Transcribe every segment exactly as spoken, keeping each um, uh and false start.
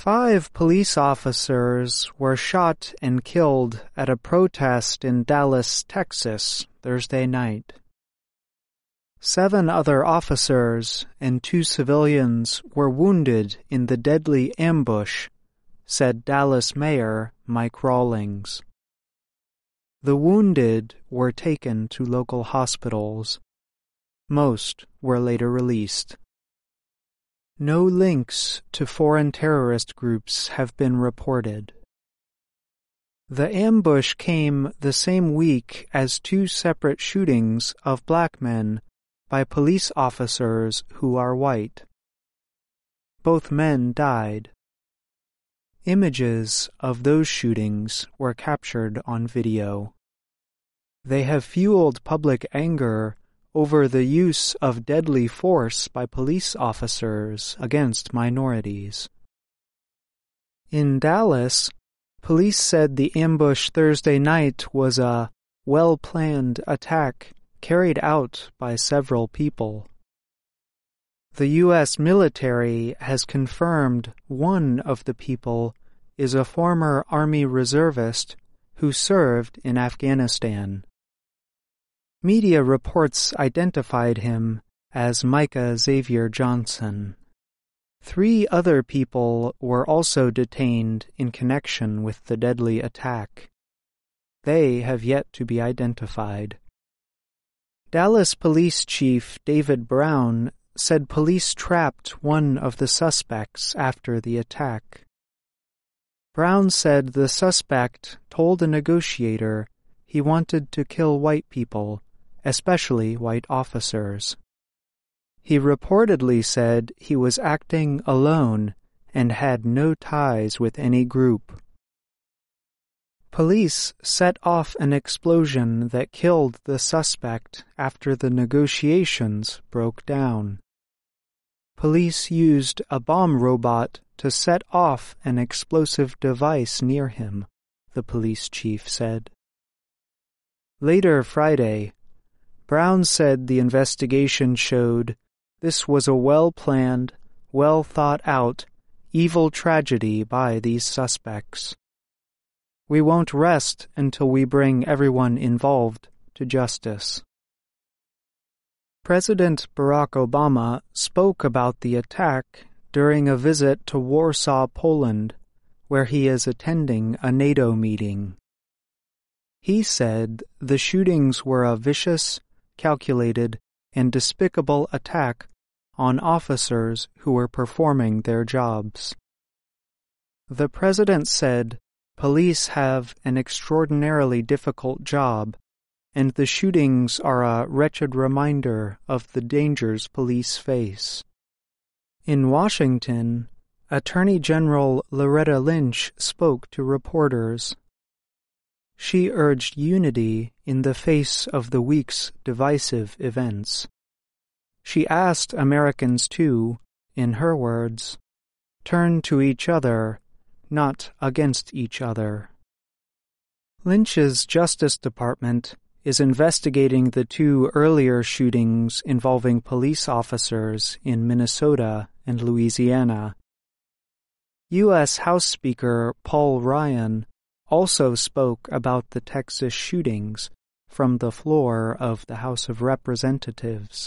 Five police officers were shot and killed at a protest in Dallas, Texas, Thursday night. Seven other officers and two civilians were wounded in the deadly ambush, said Dallas Mayor Mike Rawlings. The wounded were taken to local hospitals. Most were later released. No links to foreign terrorist groups have been reported. The ambush came the same week as two separate shootings of black men by police officers who are white. Both men died. Images of those shootings were captured on video. They have fueled public anger over the use of deadly force by police officers against minorities. In Dallas, police said the ambush Thursday night was a well-planned attack carried out by several people. The U S military has confirmed one of the people is a former Army reservist who served in Afghanistan. Media reports identified him as Micah Xavier Johnson. Three other people were also detained in connection with the deadly attack. They have yet to be identified. Dallas Police Chief David Brown said police trapped one of the suspects after the attack. Brown said the suspect told a negotiator he wanted to kill white people, especially white officers. He reportedly said he was acting alone and had no ties with any group. Police set off an explosion that killed the suspect after the negotiations broke down. Police used a bomb robot to set off an explosive device near him, the police chief said. Later Friday, Brown said the investigation showed this was a well-planned, well-thought-out, evil tragedy by these suspects. We won't rest until we bring everyone involved to justice. President Barack Obama spoke about the attack during a visit to Warsaw, Poland, where he is attending a NATO meeting. He said the shootings were a vicious, calculated, and despicable attack on officers who were performing their jobs. The president said police have an extraordinarily difficult job, and the shootings are a wretched reminder of the dangers police face. In Washington, Attorney General Loretta Lynch spoke to reporters. She urged unity in the face of the week's divisive events. She asked Americans to, in her words, turn to each other, not against each other. Lynch's Justice Department is investigating the two earlier shootings involving police officers in Minnesota and Louisiana. U S House Speaker Paul Ryan also spoke about the Texas shootings from the floor of the House of Representatives.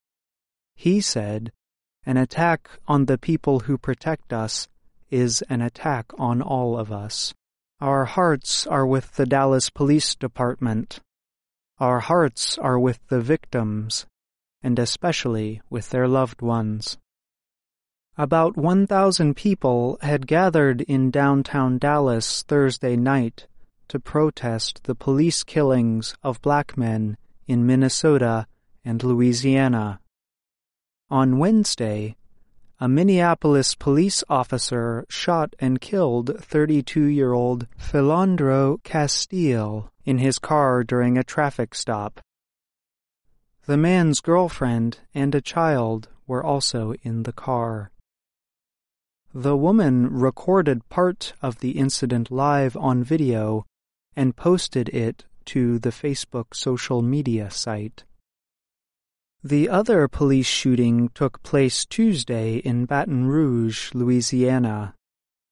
He said, "An attack on the people who protect us is an attack on all of us. Our hearts are with the Dallas Police Department. Our hearts are with the victims, and especially with their loved ones." About one thousand people had gathered in downtown Dallas Thursday night to protest the police killings of black men in Minnesota and Louisiana. On Wednesday, a Minneapolis police officer shot and killed thirty-two-year-old Philandro Castile in his car during a traffic stop. The man's girlfriend and a child were also in the car. The woman recorded part of the incident live on video and posted it to the Facebook social media site. The other police shooting took place Tuesday in Baton Rouge, Louisiana.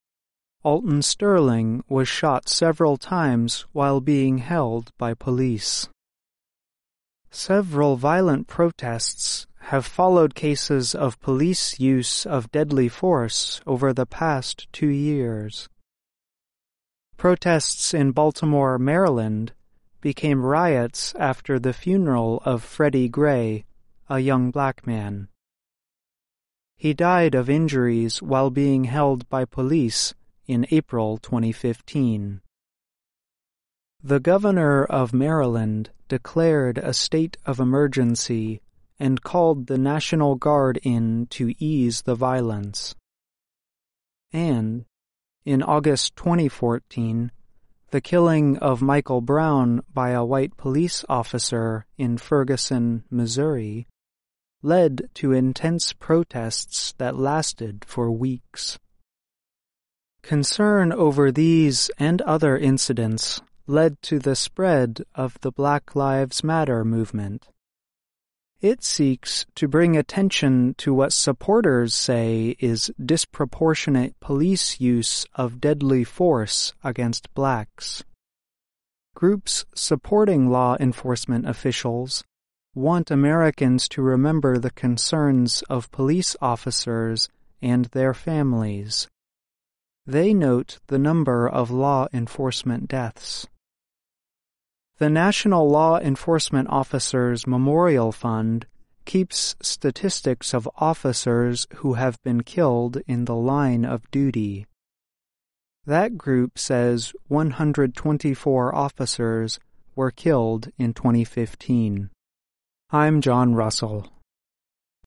Alton Sterling was shot several times while being held by police. Several violent protests have followed cases of police use of deadly force over the past two years. Protests in Baltimore, Maryland, became riots after the funeral of Freddie Gray, a young black man. He died of injuries while being held by police in April twenty fifteen. The governor of Maryland declared a state of emergency and called the National Guard in to ease the violence. And, in August twenty fourteen, the killing of Michael Brown by a white police officer in Ferguson, Missouri, led to intense protests that lasted for weeks. Concern over these and other incidents led to the spread of the Black Lives Matter movement. It seeks to bring attention to what supporters say is disproportionate police use of deadly force against blacks. Groups supporting law enforcement officials want Americans to remember the concerns of police officers and their families. They note the number of law enforcement deaths. The National Law Enforcement Officers Memorial Fund keeps statistics of officers who have been killed in the line of duty. That group says one hundred twenty-four officers were killed in twenty fifteen. I'm John Russell.